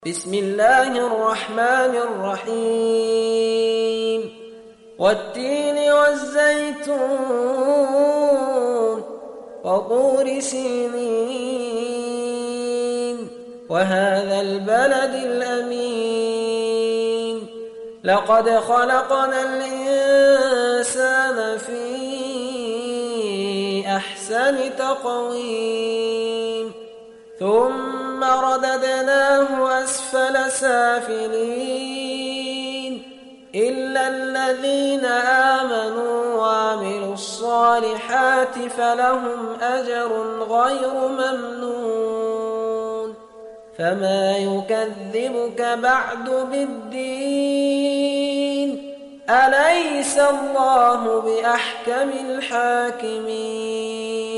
بسم الله الرحمن الرحيم والتين والزيتون وطور سينين وهذا البلد الأمين لقد خلقنا الإنسان في أحسن تقويم ثم رددناه أسفل سافلين إلا الذين آمنوا وعملوا الصالحات فلهم أجر غير ممنون فما يكذبك بعد بالدين أليس الله بأحكم الحاكمين